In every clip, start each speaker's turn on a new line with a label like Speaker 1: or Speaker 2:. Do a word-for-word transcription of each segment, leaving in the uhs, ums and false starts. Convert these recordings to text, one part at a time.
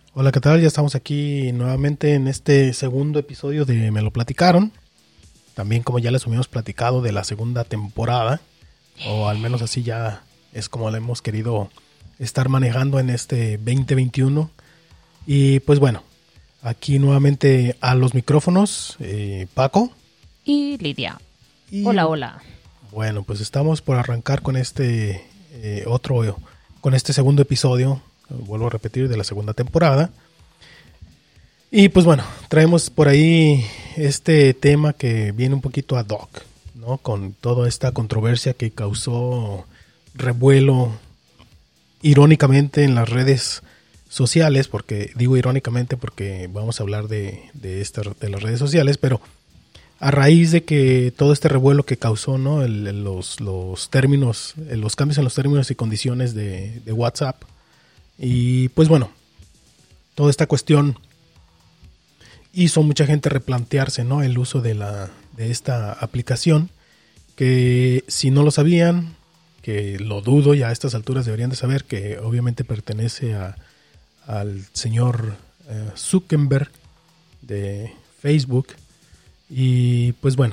Speaker 1: Hola, ¿qué tal? Ya estamos aquí nuevamente en este segundo episodio de Me lo platicaron. También, como ya les habíamos platicado, de la segunda temporada, o al menos así ya es como la hemos querido estar manejando en este veinte veintiuno. Y pues bueno, aquí nuevamente a los micrófonos, eh, Paco.
Speaker 2: Y Lidia.
Speaker 1: Y,
Speaker 2: hola, hola.
Speaker 1: Bueno, pues estamos por arrancar con este eh, otro, con este segundo episodio, vuelvo a repetir, de la segunda temporada. Y pues bueno, traemos por ahí este tema que viene un poquito ad hoc, ¿no? Con toda esta controversia que causó revuelo irónicamente en las redes sociales, porque digo irónicamente porque vamos a hablar de, de, esta, de las redes sociales, pero a raíz de que todo este revuelo que causó, ¿no? El, el, los, los términos, los cambios en los términos y condiciones de, de WhatsApp. Y pues bueno, toda esta cuestión hizo mucha gente replantearse, ¿no? El uso de, la, de esta aplicación, que si no lo sabían, que lo dudo, ya a estas alturas deberían de saber que obviamente pertenece a, al señor eh, Zuckerberg de Facebook. Y pues bueno,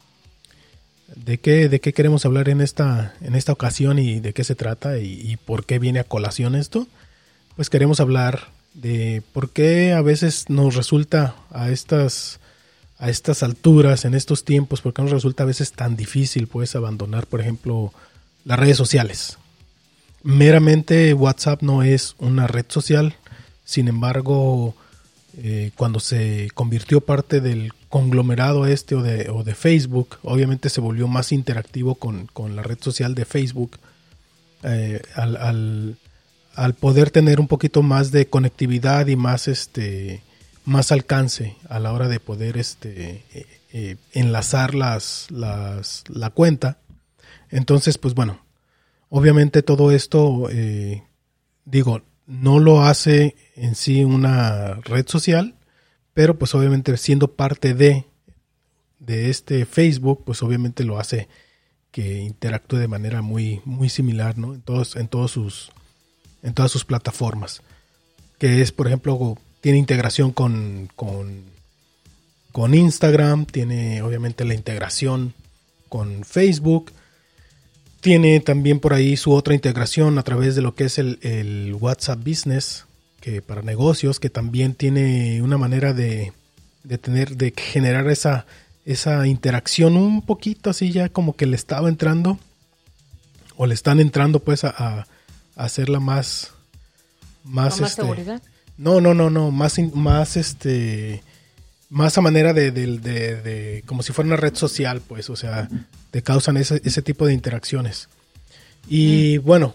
Speaker 1: ¿de qué, de qué queremos hablar en esta, en esta ocasión y de qué se trata y, y por qué viene a colación esto? Pues queremos hablar de por qué a veces nos resulta a estas, a estas alturas, en estos tiempos, por qué nos resulta a veces tan difícil pues abandonar, por ejemplo, las redes sociales. Meramente WhatsApp no es una red social, sin embargo, eh, cuando se convirtió parte del conglomerado este o de, o de Facebook, obviamente se volvió más interactivo con, con la red social de Facebook, eh, al, al, al poder tener un poquito más de conectividad y más, este, más alcance a la hora de poder este, eh, eh, enlazar las, las, la cuenta. Entonces, pues bueno, obviamente todo esto, eh, digo, no lo hace en sí una red social, pero pues obviamente siendo parte de, de este Facebook, pues obviamente lo hace que interactúe de manera muy, muy similar, ¿no? En todos, en todos sus, en todas sus plataformas. Que es, por ejemplo, tiene integración con, con, con Instagram, tiene obviamente la integración con Facebook. Tiene también por ahí su otra integración a través de lo que es el, el WhatsApp Business, que para negocios, que también tiene una manera de, de tener, de generar esa, esa interacción un poquito así ya como que le estaba entrando, o le están entrando pues a, a hacerla más, más,
Speaker 2: ¿Más
Speaker 1: este,
Speaker 2: seguridad?
Speaker 1: No, no, no, no, más, más este... más a manera de, de, de, de como si fuera una red social, pues, o sea, te causan ese, ese tipo de interacciones. Y mm. bueno,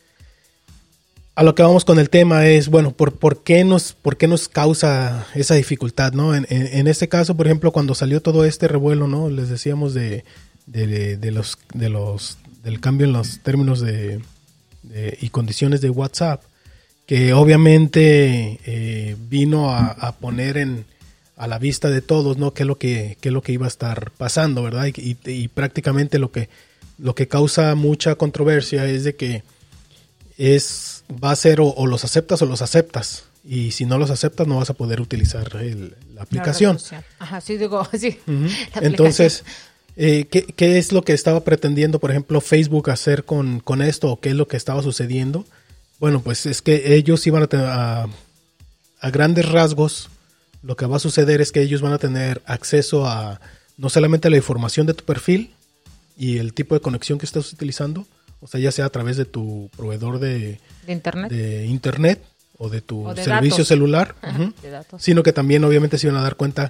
Speaker 1: a lo que vamos con el tema es, bueno, ¿por, por, qué, nos, por qué nos causa esa dificultad, ¿no? En, en, en este caso, por ejemplo, cuando salió todo este revuelo, ¿no? Les decíamos de, de, de, de los, de los, del cambio en los términos de, de, y condiciones de WhatsApp, que obviamente eh, vino a, a poner en a la vista de todos, ¿no? Qué es lo que, qué es lo que iba a estar pasando, ¿verdad? Y, y, y prácticamente lo que, lo que causa mucha controversia es de que es, va a ser o, o los aceptas o los aceptas. Y si no los aceptas no vas a poder utilizar el, la aplicación.
Speaker 2: La Ajá, sí, digo, sí.
Speaker 1: Uh-huh. Entonces, eh, ¿qué, ¿qué es lo que estaba pretendiendo, por ejemplo, Facebook hacer con, con esto? ¿O qué es lo que estaba sucediendo? Bueno, pues es que ellos iban a tener, a, a grandes rasgos, lo que va a suceder es que ellos van a tener acceso a no solamente a la información de tu perfil y el tipo de conexión que estás utilizando, o sea, ya sea a través de tu proveedor de,
Speaker 2: de internet,
Speaker 1: de internet o de tu
Speaker 2: o de
Speaker 1: servicio
Speaker 2: datos.
Speaker 1: celular,
Speaker 2: Ajá,
Speaker 1: uh-huh,
Speaker 2: de datos.
Speaker 1: Sino que también obviamente se van a dar cuenta,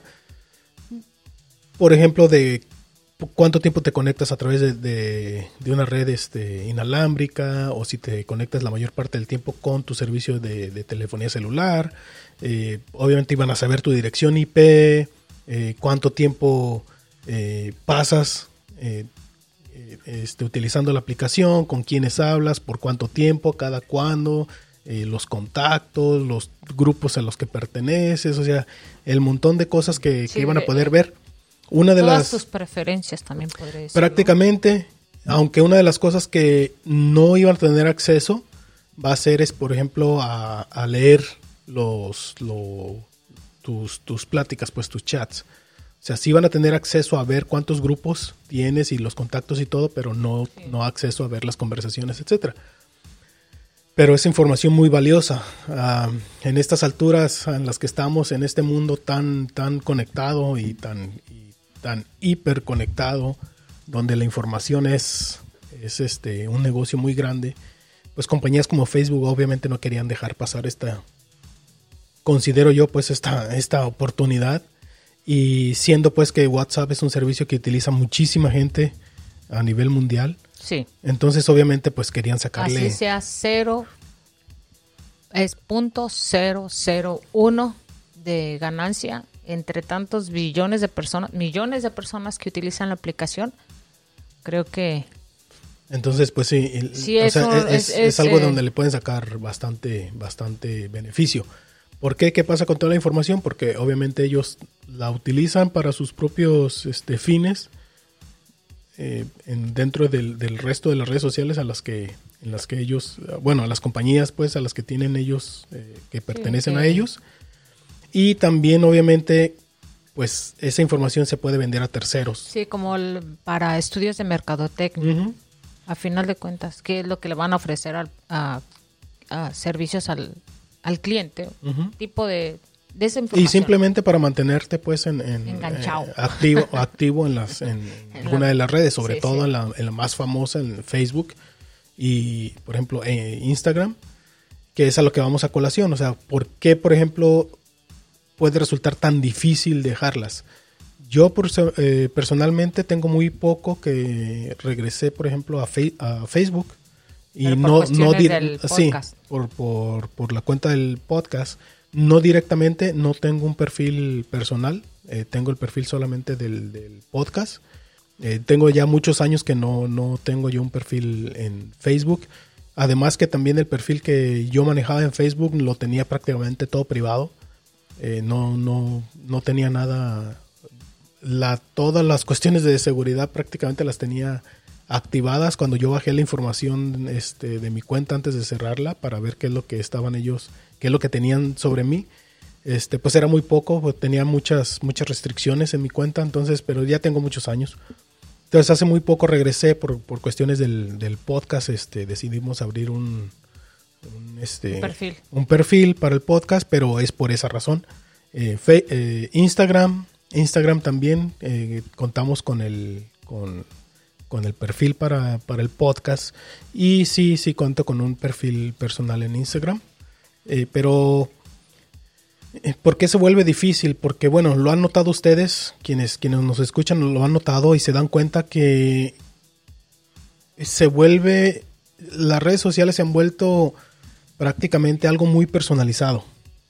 Speaker 1: por ejemplo, de cuánto tiempo te conectas a través de, de, de una red este, inalámbrica, o si te conectas la mayor parte del tiempo con tu servicio de, de telefonía celular. Eh, obviamente iban a saber tu dirección I P, eh, cuánto tiempo eh, pasas eh, eh, este, utilizando la aplicación, con quiénes hablas, por cuánto tiempo, cada cuándo, eh, los contactos, los grupos a los que perteneces, o sea, el montón de cosas que, sí, que iban a poder ver. Una de
Speaker 2: Todas
Speaker 1: las,
Speaker 2: tus preferencias también podría decir.
Speaker 1: Prácticamente, aunque una de las cosas que no iban a tener acceso va a ser, es por ejemplo, a, a leer los, lo, tus, tus pláticas, pues tus chats. O sea, sí van a tener acceso a ver cuántos grupos tienes y los contactos y todo, pero no, sí. no acceso a ver las conversaciones, etcétera. Pero es información muy valiosa. Uh, en estas alturas en las que estamos, en este mundo tan, tan conectado y tan, y tan hiperconectado, donde la información es, es este, un negocio muy grande, pues compañías como Facebook obviamente no querían dejar pasar esta, considero yo, pues esta, esta oportunidad. Y siendo pues que WhatsApp es un servicio que utiliza muchísima gente a nivel mundial.
Speaker 2: Sí.
Speaker 1: Entonces obviamente pues querían sacarle...
Speaker 2: Así sea cero, es punto cero cero uno de ganancia entre tantos billones de personas, millones de personas que utilizan la aplicación. Creo que...
Speaker 1: Entonces pues sí, el,
Speaker 2: sí
Speaker 1: o
Speaker 2: es,
Speaker 1: sea,
Speaker 2: un,
Speaker 1: es,
Speaker 2: es,
Speaker 1: es, es algo
Speaker 2: eh,
Speaker 1: donde le pueden sacar bastante, bastante beneficio. ¿Por qué? ¿Qué pasa con toda la información? Porque obviamente ellos la utilizan para sus propios este, fines eh, en, dentro del, del resto de las redes sociales a las que, en las que ellos, bueno, a las compañías pues a las que tienen ellos, eh, que pertenecen sí, okay. a ellos. Y también obviamente pues esa información se puede vender a terceros.
Speaker 2: Sí, como el, para estudios de mercadotecnia. Uh-huh. A final de cuentas, ¿qué es lo que le van a ofrecer al, a, a servicios al al cliente, uh-huh. tipo de, de esa información.
Speaker 1: Y simplemente para mantenerte pues en, en
Speaker 2: enganchado,
Speaker 1: eh, activo, activo en las en, en alguna la, de las redes, sobre sí, todo sí. En, la, en la más famosa, en Facebook y por ejemplo eh, Instagram, que es a lo que vamos a colación. O sea, ¿por qué por ejemplo puede resultar tan difícil dejarlas? Yo por, eh, personalmente tengo muy poco que regresé por ejemplo a, fe, a Facebook. Y no, no dir- sí, por, por, por la cuenta del podcast, no directamente, no tengo un perfil personal, eh, tengo el perfil solamente del, del podcast. Eh, tengo ya muchos años que no, no tengo yo un perfil en Facebook. Además que también el perfil que yo manejaba en Facebook lo tenía prácticamente todo privado. Eh, no, no, no tenía nada, la, todas las cuestiones de seguridad prácticamente las tenía activadas cuando yo bajé la información este, de mi cuenta antes de cerrarla para ver qué es lo que estaban ellos, qué es lo que tenían sobre mí. Este, pues era muy poco, pues tenía muchas, muchas restricciones en mi cuenta, entonces, pero ya tengo muchos años. Entonces hace muy poco regresé por, por cuestiones del, del podcast, este, decidimos abrir un, un, este,
Speaker 2: un perfil.
Speaker 1: un perfil para el podcast, pero es por esa razón. Eh, fe, eh, Instagram, Instagram también eh, contamos con el, con con el perfil para, para el podcast y sí, sí cuento con un perfil personal en Instagram, eh, pero eh, ¿por qué se vuelve difícil? Porque bueno, lo han notado ustedes, quienes, quienes nos escuchan lo han notado y se dan cuenta que se vuelve, las redes sociales se han vuelto prácticamente algo muy personalizado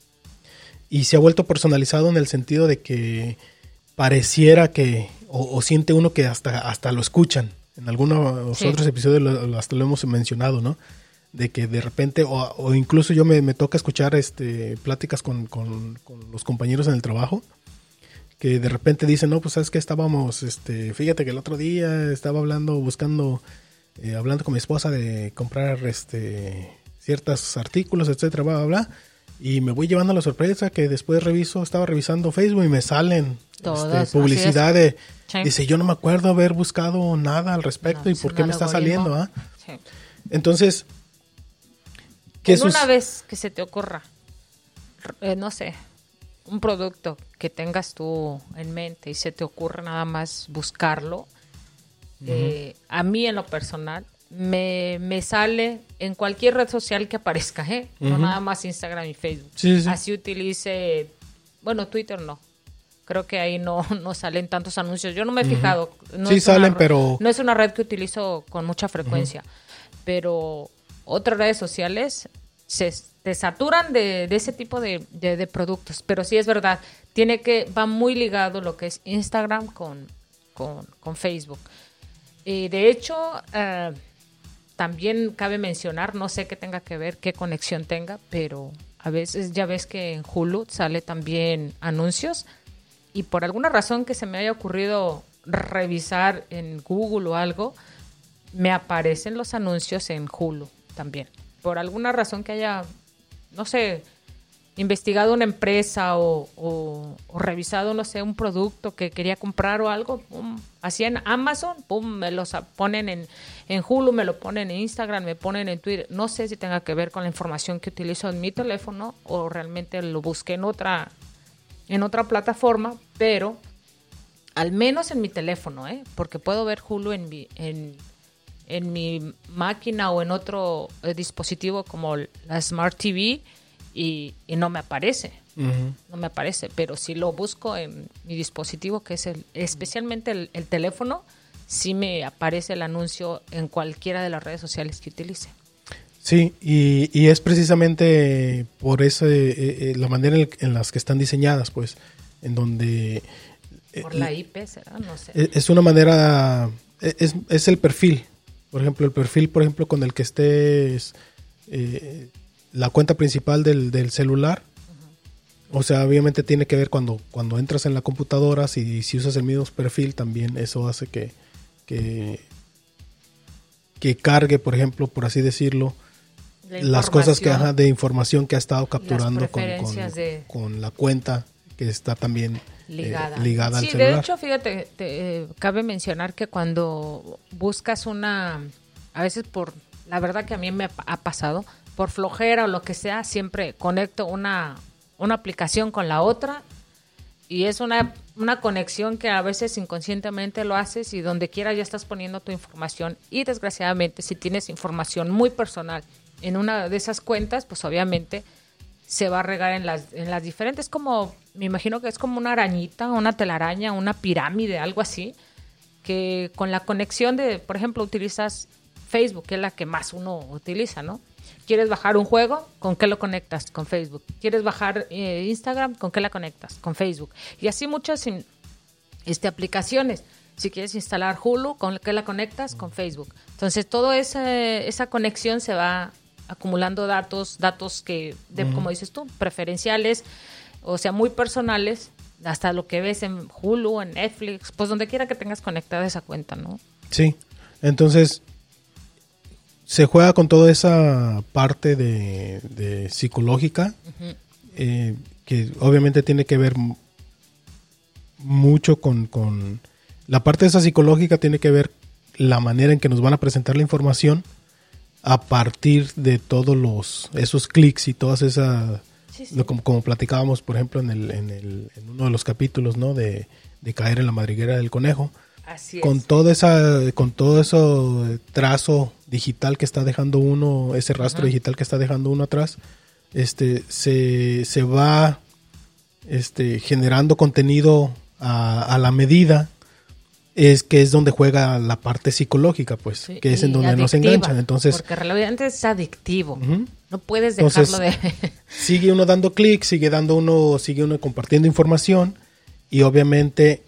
Speaker 1: y se ha vuelto personalizado en el sentido de que pareciera que O, o siente uno que hasta, hasta lo escuchan. En algunos sí. otros episodios lo, lo, hasta lo hemos mencionado, ¿no? De que de repente, o, o incluso yo me, me toca escuchar este, pláticas con, con, con los compañeros en el trabajo, que de repente dicen, no, pues sabes que estábamos, este, fíjate que el otro día estaba hablando, buscando, eh, hablando con mi esposa de comprar este, ciertos artículos, etcétera, bla, bla, bla. Y me voy llevando la sorpresa que después reviso, estaba revisando Facebook y me salen
Speaker 2: Todas,
Speaker 1: este, publicidad de...
Speaker 2: Sí.
Speaker 1: Dice, yo no me acuerdo haber buscado nada al respecto no, y por qué me está saliendo. ¿Ah?
Speaker 2: Sí.
Speaker 1: Entonces, ¿qué
Speaker 2: en
Speaker 1: sus...
Speaker 2: una vez que se te ocurra, eh, no sé, un producto que tengas tú en mente y se te ocurra nada más buscarlo, uh-huh. eh, a mí en lo personal me, me sale en cualquier red social que aparezca, ¿eh? Uh-huh. No nada más Instagram y Facebook.
Speaker 1: Sí, sí.
Speaker 2: Así utilice, bueno, Twitter no. Creo que ahí no, no salen tantos anuncios. Yo no me he fijado. No
Speaker 1: sí salen,
Speaker 2: una,
Speaker 1: pero...
Speaker 2: No es una red que utilizo con mucha frecuencia. Uh-huh. Pero otras redes sociales se te saturan de, de ese tipo de, de, de productos. Pero sí es verdad. Tiene que, va muy ligado lo que es Instagram con, con, con Facebook. Y de hecho, uh, también cabe mencionar, no sé qué tenga que ver, qué conexión tenga, pero a veces ya ves que en Hulu sale también anuncios. Y por alguna razón que se me haya ocurrido revisar en Google o algo, me aparecen los anuncios en Hulu también. Por alguna razón que haya, no sé, investigado una empresa o, o, o revisado, no sé, un producto que quería comprar o algo, pum, así en Amazon, pum, me los ponen en, en Hulu, me lo ponen en Instagram, me ponen en Twitter. No sé si tenga que ver con la información que utilizo en mi teléfono o realmente lo busqué en otra, en otra plataforma, pero al menos en mi teléfono, ¿eh? Porque puedo ver Hulu en mi, en, en mi máquina o en otro eh, dispositivo como la Smart T V, Y, y no me aparece, uh-huh. no me aparece, pero si lo busco en mi dispositivo, que es el, especialmente el, el teléfono, sí me aparece el anuncio en cualquiera de las redes sociales que utilice.
Speaker 1: Sí, y, y es precisamente por eso eh, eh, la manera en, en las que están diseñadas, pues, en donde...
Speaker 2: Eh, por la I P, ¿será? No sé.
Speaker 1: Es una manera, es, es el perfil, por ejemplo, el perfil, por ejemplo, con el que estés... Eh, la cuenta principal del, del celular, uh-huh. o sea, obviamente tiene que ver cuando, cuando entras en la computadora, si, si usas el mismo perfil, también eso hace que, que, que cargue, por ejemplo, por así decirlo, las cosas que ajá, de información que ha estado capturando con, con,
Speaker 2: de...
Speaker 1: con la cuenta que está también ligada, eh, ligada
Speaker 2: sí,
Speaker 1: al celular.
Speaker 2: Sí, de hecho, fíjate, te, eh, cabe mencionar que cuando buscas una, a veces por, la verdad que a mí me ha, ha pasado, por flojera o lo que sea, siempre conecto una, una aplicación con la otra y es una, una conexión que a veces inconscientemente lo haces y donde quiera ya estás poniendo tu información y desgraciadamente si tienes información muy personal en una de esas cuentas, pues obviamente se va a regar en las, en las diferentes, como me imagino que es como una arañita, una telaraña, una pirámide, algo así, que con la conexión de, por ejemplo, utilizas Facebook, que es la que más uno utiliza, ¿no? ¿Quieres bajar un juego? ¿Con qué lo conectas? Con Facebook. ¿Quieres bajar eh, Instagram? ¿Con qué la conectas? Con Facebook. Y así muchas este, aplicaciones. Si quieres instalar Hulu, ¿con qué la conectas? Con Facebook. Entonces, toda esa, esa conexión se va acumulando datos, datos que, de, uh-huh. como dices tú, preferenciales, o sea, muy personales, hasta lo que ves en Hulu, en Netflix, pues donde quiera que tengas conectada esa cuenta, ¿no?
Speaker 1: Sí, entonces... se juega con toda esa parte de, de psicológica, uh-huh. eh, que obviamente tiene que ver m- mucho con, con... La parte de esa psicológica tiene que ver la manera en que nos van a presentar la información a partir de todos los esos clics y todas esas... Sí, sí. Lo, como, como platicábamos, por ejemplo, en, el, en, el, en uno de los capítulos, ¿no? De, de caer en la madriguera del conejo.
Speaker 2: Así
Speaker 1: con
Speaker 2: es.
Speaker 1: toda esa, con todo eso trazo digital que está dejando uno, ese rastro uh-huh. digital que está dejando uno atrás, este, se, se va este, generando contenido a, a la medida, es que es donde juega la parte psicológica, pues, sí, que es en donde nos enganchan. Entonces,
Speaker 2: porque realmente es adictivo.
Speaker 1: Uh-huh.
Speaker 2: No puedes dejarlo
Speaker 1: Entonces,
Speaker 2: de...
Speaker 1: sigue uno dando clic, sigue dando uno, sigue uno compartiendo información y obviamente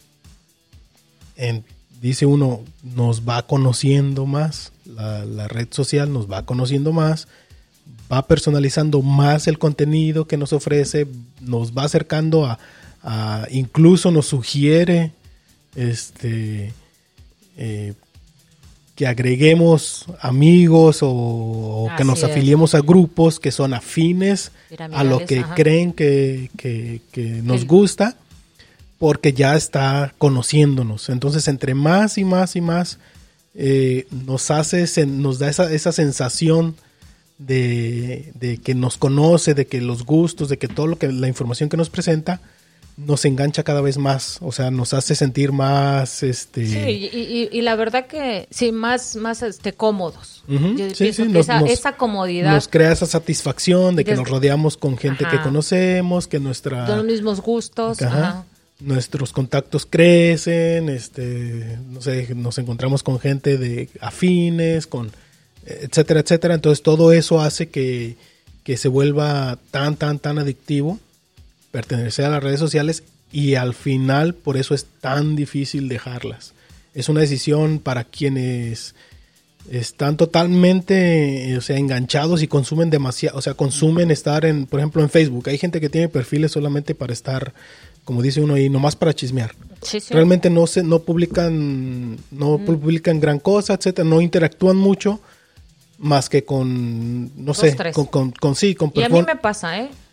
Speaker 1: en, dice uno, nos va conociendo más, la, la red social nos va conociendo más, va personalizando más el contenido que nos ofrece, nos va acercando a, a incluso nos sugiere este eh, que agreguemos amigos o, o que nos afiliemos a grupos que son afines a lo que ajá. creen que, que, que nos el... gusta, porque ya está conociéndonos. Entonces, entre más y más y más eh, nos hace, nos da esa, esa sensación de, de que nos conoce, de que los gustos, de que todo lo que la información que nos presenta nos engancha cada vez más, o sea, nos hace sentir más, este...
Speaker 2: Sí, y, y, y la verdad que sí, más, más este, cómodos.
Speaker 1: Uh-huh,
Speaker 2: Yo
Speaker 1: sí, sí,
Speaker 2: nos, esa,
Speaker 1: nos,
Speaker 2: esa comodidad.
Speaker 1: Nos crea esa satisfacción de que
Speaker 2: Des...
Speaker 1: nos rodeamos con gente
Speaker 2: ajá.
Speaker 1: que conocemos, que nuestra...
Speaker 2: De los mismos gustos.
Speaker 1: Ajá,
Speaker 2: ajá.
Speaker 1: Nuestros contactos crecen, este, no sé, nos encontramos con gente de afines, con etcétera, etcétera. Entonces todo eso hace que, que se vuelva tan, tan, tan adictivo pertenecer a las redes sociales y al final por eso es tan difícil dejarlas. Es una decisión para quienes están totalmente, o sea, enganchados y consumen demasiado, o sea, consumen estar en, por ejemplo, en Facebook. Hay gente que tiene perfiles solamente para estar, como dice uno ahí, nomás para chismear.
Speaker 2: Sí, sí.
Speaker 1: Realmente no se, no publican, no mm. publican gran cosa, etcétera, no interactúan mucho más que con, no
Speaker 2: Dos,
Speaker 1: sé,
Speaker 2: tres.
Speaker 1: con, con, con sí, con
Speaker 2: y a mí me pasa, ¿eh?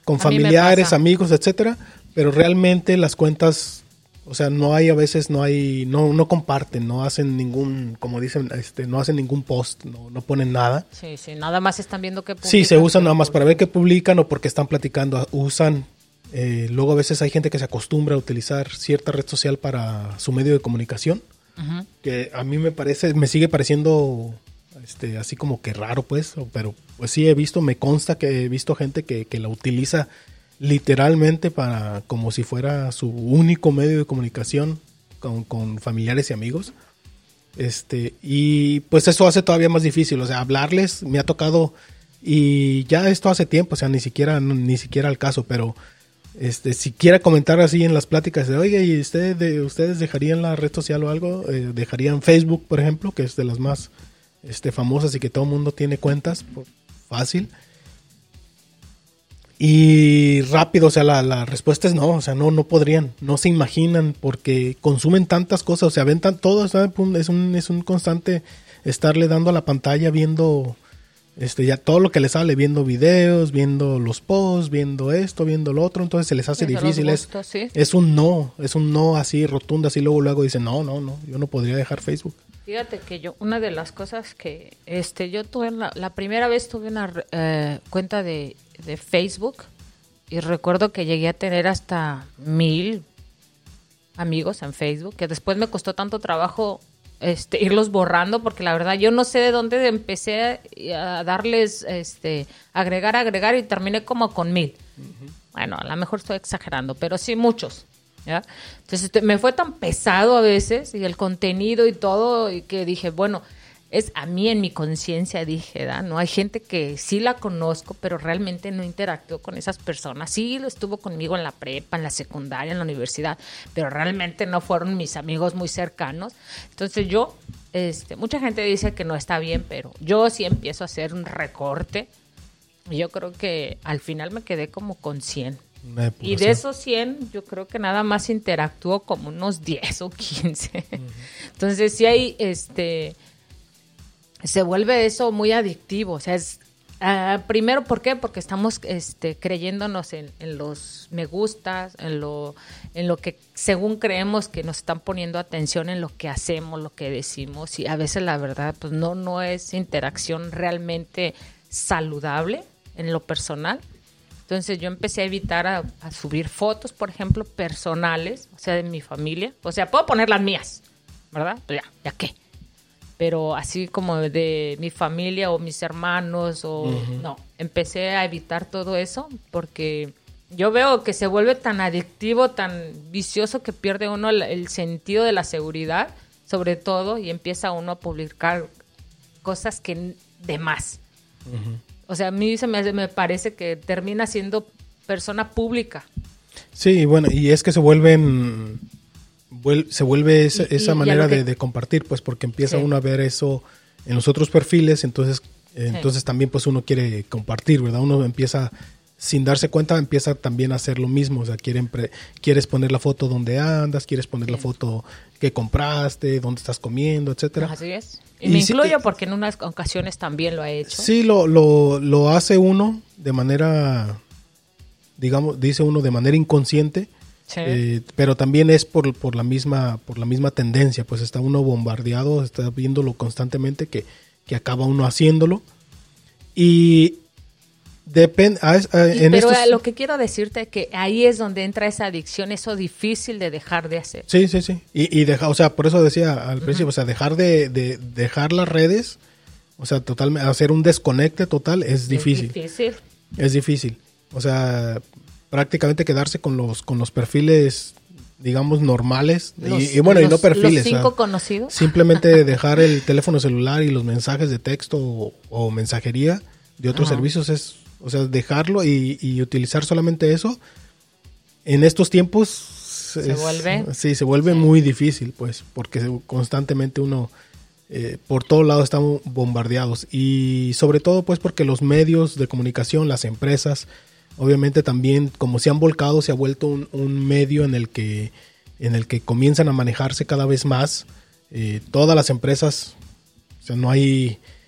Speaker 1: con familiares, amigos, etcétera, pero realmente las cuentas, o sea, no hay a veces, no hay, no, no comparten, no hacen ningún, como dicen, este, no hacen ningún post, no, no ponen nada.
Speaker 2: Sí, sí, nada más están viendo qué publican.
Speaker 1: Sí, se usan nada más para ver qué publican o porque están platicando, usan, eh, luego a veces hay gente que se acostumbra a utilizar cierta red social para su medio de comunicación, uh-huh. que a mí me parece, me sigue pareciendo, este, así como que raro pues, pero pues sí he visto, me consta que he visto gente que, que la utiliza literalmente para como si fuera su único medio de comunicación con, con familiares y amigos, este y pues eso hace todavía más difícil, o sea, hablarles me ha tocado, y ya esto hace tiempo, o sea, ni siquiera ni siquiera al caso, pero este si quiera comentar así en las pláticas de, oye, ¿y ustedes, de, ustedes dejarían la red social o algo? Eh, ¿Dejarían Facebook, por ejemplo, que es de las más este famosas y que todo el mundo tiene cuentas por, fácil? Y rápido, o sea, la, la respuesta es no, o sea, no, no podrían, no se imaginan porque consumen tantas cosas, o sea, ven tan, todo, ¿sabes? es un, es un constante estarle dando a la pantalla, viendo este ya todo lo que les sale, viendo videos, viendo los posts, viendo esto, viendo lo otro, entonces se les hace
Speaker 2: Eso
Speaker 1: difícil,
Speaker 2: gustos,
Speaker 1: es,
Speaker 2: ¿sí?
Speaker 1: es un no, es un no así rotundo, así luego luego dicen, no, no, no, yo no podría dejar Facebook.
Speaker 2: Fíjate que yo, una de las cosas que este yo tuve, la, la primera vez tuve una eh, cuenta de, de Facebook y recuerdo que llegué a tener hasta mil amigos en Facebook, que después me costó tanto trabajo este, irlos borrando, porque la verdad yo no sé de dónde empecé a, a darles, este, agregar, agregar y terminé como con mil. Uh-huh. Bueno, a lo mejor estoy exagerando, pero sí muchos. ¿Ya? Entonces me fue tan pesado a veces y el contenido y todo y que dije, bueno, es a mí en mi conciencia dije, ¿da? No hay gente que sí la conozco, pero realmente no interactuó con esas personas. Sí, lo estuvo conmigo en la prepa, en la secundaria, en la universidad, pero realmente no fueron mis amigos muy cercanos. Entonces yo, este, mucha gente dice que no está bien, pero yo sí empiezo a hacer un recorte y yo creo que al final me quedé como con cien. Y de esos cien, yo creo que nada más interactuó como unos diez o quince. Uh-huh. Entonces, sí hay, este, se vuelve eso muy adictivo. O sea, es, uh, primero, ¿por qué? Porque estamos este, creyéndonos en, en los me gustas, en lo, en lo que según creemos que nos están poniendo atención en lo que hacemos, lo que decimos. Y a veces, la verdad, pues no, no es interacción realmente saludable en lo personal. Entonces yo empecé a evitar a, a subir fotos, por ejemplo, personales, o sea, de mi familia. O sea, puedo poner las mías, ¿verdad? Pues ya, ¿ya qué? Pero así como de mi familia o mis hermanos, o uh-huh. no, empecé a evitar todo eso porque yo veo que se vuelve tan adictivo, tan vicioso que pierde uno el, el sentido de la seguridad, sobre todo, y empieza uno a publicar cosas que de más. Uh-huh. O sea, a mí se me, me parece que termina siendo persona pública. Sí,
Speaker 1: bueno, y es que se vuelven, vuel, se vuelve esa, y, esa y manera que, de, de compartir, pues porque empieza sí. uno a ver eso en los otros perfiles, entonces, eh, sí. entonces también pues uno quiere compartir, ¿verdad? Uno empieza, sin darse cuenta, empieza también a hacer lo mismo, o sea, quieren pre, quieres poner la foto donde andas, quieres poner sí. la foto que compraste, dónde estás comiendo, etcétera.
Speaker 2: Así es. Y, y me incluyo sí, porque en unas ocasiones también lo he hecho.
Speaker 1: Sí, lo, lo, lo hace uno de manera, digamos, dice uno de manera inconsciente, sí. eh, pero también es por, por la misma por la misma tendencia, pues está uno bombardeado, está viéndolo constantemente que, que acaba uno haciéndolo. Y depende.
Speaker 2: Pero estos... lo que quiero decirte es que ahí es donde entra esa adicción, eso difícil de dejar de hacer.
Speaker 1: Sí, sí, sí. Y, y deja, o sea, por eso decía al uh-huh. principio, o sea, dejar de, de dejar las redes, o sea, totalmente, hacer un desconecte total es difícil.
Speaker 2: Es difícil.
Speaker 1: Es difícil. O sea, prácticamente quedarse con los con los perfiles, digamos, normales. Los, y, y bueno, los, y no perfiles.
Speaker 2: Los cinco
Speaker 1: o sea,
Speaker 2: conocidos.
Speaker 1: Simplemente dejar el teléfono celular y los mensajes de texto o, o mensajería de otros uh-huh. servicios es... O sea, dejarlo y, y utilizar solamente eso, en estos tiempos
Speaker 2: se es, vuelve
Speaker 1: sí, se vuelve sí. muy difícil, pues, porque constantemente uno, eh, por todos lados estamos bombardeados. Y sobre todo, pues, porque los medios de comunicación, las empresas, obviamente también, como se han volcado, se ha vuelto un, un medio en el que, en el que comienzan a manejarse cada vez más. Eh, todas las empresas, o sea, no hay...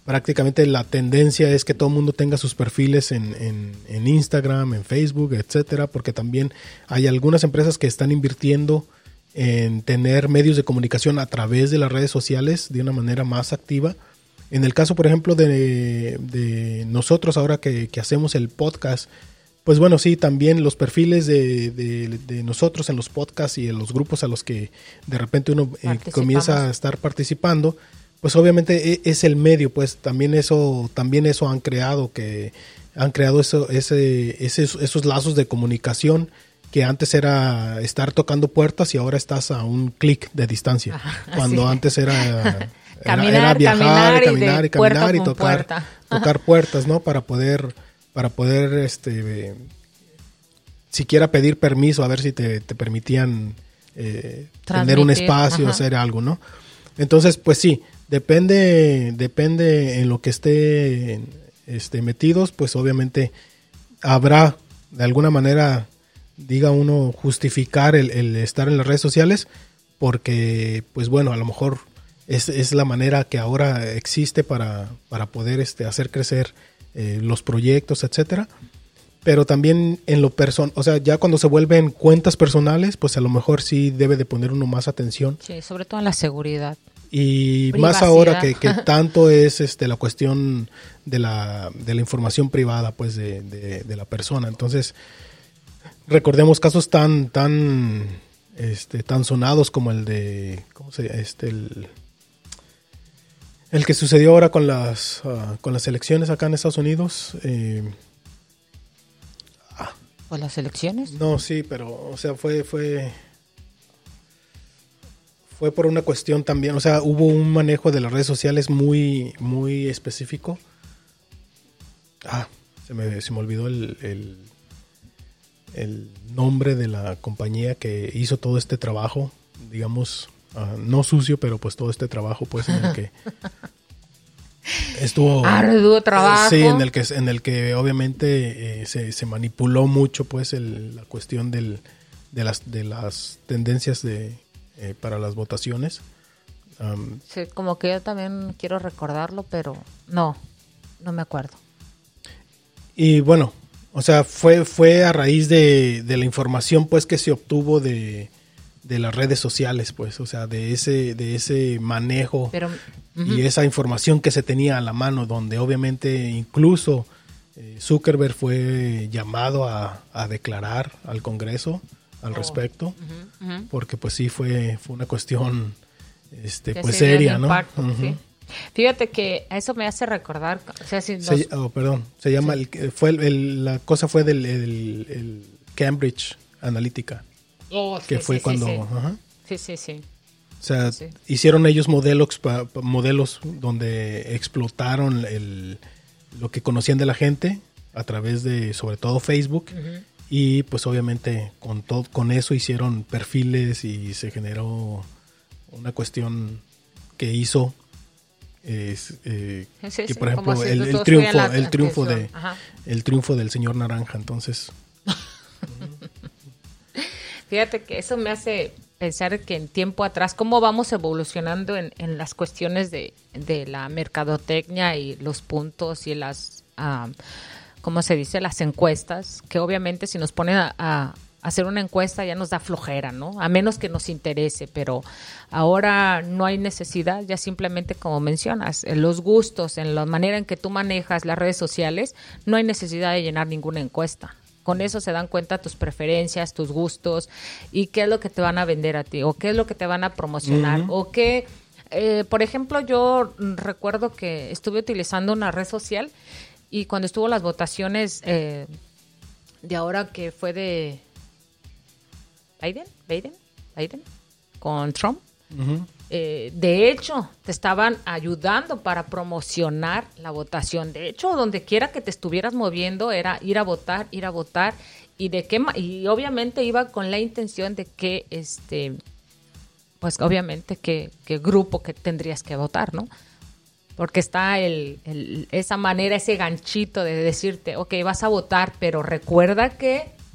Speaker 1: prácticamente la tendencia es que todo el mundo tenga sus perfiles en, en, en Instagram, en Facebook, etcétera, porque también hay algunas empresas que están invirtiendo en tener medios de comunicación a través de las redes sociales de una manera más activa. En el caso, por ejemplo, de, de nosotros ahora que, que hacemos el podcast, pues bueno, sí, también los perfiles de, de, de nosotros en los podcasts y en los grupos a los que de repente uno eh, comienza a estar participando, pues obviamente es el medio, pues también eso, también eso han creado que han creado eso, ese, ese, esos lazos de comunicación que antes era estar tocando puertas y ahora estás a un clic de distancia. Ajá, cuando sí. antes era,
Speaker 2: caminar,
Speaker 1: era, era viajar,
Speaker 2: caminar,
Speaker 1: caminar y, y caminar y tocar,
Speaker 2: puerta.
Speaker 1: tocar puertas, ¿no? Para poder, para poder, este, siquiera pedir permiso a ver si te, te permitían eh, tener un espacio, ajá. hacer algo, ¿no? Entonces, pues sí. Depende, depende en lo que esté este, metidos, pues obviamente habrá de alguna manera, diga uno, justificar el, el estar en las redes sociales, porque pues bueno, a lo mejor es, es la manera que ahora existe para, para poder este, hacer crecer eh, los proyectos, etcétera. Pero también en lo personal, o sea, ya cuando se vuelven cuentas personales, pues a lo mejor sí debe de poner uno más atención.
Speaker 2: Sí, sobre todo en la seguridad.
Speaker 1: Y privacidad. Más ahora que, que tanto es este la cuestión de la, de la información privada pues de, de, de la persona. Entonces, recordemos casos tan tan este tan sonados como el de ¿cómo se llama? Este el, el que sucedió ahora con las uh, con las elecciones acá en Estados Unidos. Eh,
Speaker 2: ah. ¿Con las elecciones?
Speaker 1: No, sí, pero o sea, fue fue Fue por una cuestión también, o sea, hubo un manejo de las redes sociales muy, muy específico. Ah, se me, se me olvidó el, el, el nombre de la compañía que hizo todo este trabajo, digamos, uh, no sucio, pero pues todo este trabajo, pues, en el que estuvo...
Speaker 2: Arduo trabajo.
Speaker 1: Sí, en el que, en el que obviamente eh, se, se manipuló mucho, pues, el, la cuestión del, de, las, de las tendencias de... Eh, para las votaciones. Um,
Speaker 2: sí, como que yo también quiero recordarlo, pero no, no me acuerdo.
Speaker 1: Y bueno, o sea, fue, fue a raíz de, de la información pues que se obtuvo de, de las redes sociales, pues, o sea, de ese, de ese manejo pero, uh-huh. y esa información que se tenía a la mano, donde obviamente incluso eh, Zuckerberg fue llamado a, a declarar al Congreso al respecto, uh-huh, uh-huh. porque pues sí fue, fue una cuestión este que pues seria, ¿no?
Speaker 2: Impacto, uh-huh. sí. Fíjate que eso me hace recordar, o sea, si nos...
Speaker 1: se, oh, perdón, se llama, sí. el, fue el, el, la cosa fue del el, el Cambridge Analytica,
Speaker 2: oh,
Speaker 1: que
Speaker 2: sí,
Speaker 1: fue
Speaker 2: sí,
Speaker 1: cuando,
Speaker 2: sí, sí.
Speaker 1: Ajá.
Speaker 2: sí, sí, sí.
Speaker 1: O sea,
Speaker 2: sí.
Speaker 1: hicieron ellos modelos, pa, pa, modelos donde explotaron el, lo que conocían de la gente a través de, sobre todo Facebook. Uh-huh. Y pues obviamente con todo, con eso hicieron perfiles y se generó una cuestión que hizo eh, eh, sí, que sí, por ejemplo el, el triunfo el triunfo de Ajá. el triunfo del señor Naranja. Entonces
Speaker 2: fíjate que eso me hace pensar que en tiempo atrás cómo vamos evolucionando en, en las cuestiones de, de la mercadotecnia y los puntos y las uh, ¿cómo se dice? Las encuestas, que obviamente si nos ponen a, a hacer una encuesta ya nos da flojera, ¿no? A menos que nos interese, pero ahora no hay necesidad, ya simplemente como mencionas, en los gustos, en la manera en que tú manejas las redes sociales, no hay necesidad de llenar ninguna encuesta. Con eso se dan cuenta tus preferencias, tus gustos y qué es lo que te van a vender a ti o qué es lo que te van a promocionar uh-huh. o qué, eh, por ejemplo, yo recuerdo que estuve utilizando una red social. Y cuando estuvo las votaciones eh, de ahora que fue de Biden, Biden, Biden, con Trump, uh-huh. eh, de hecho, te estaban ayudando para promocionar la votación. De hecho, donde quiera que te estuvieras moviendo era ir a votar, ir a votar. Y de qué y obviamente iba con la intención de que, este, pues obviamente, que, que grupo que tendrías que votar, ¿no? Porque está el, el, esa manera, ese ganchito de decirte, ok, vas a votar, pero recuerda que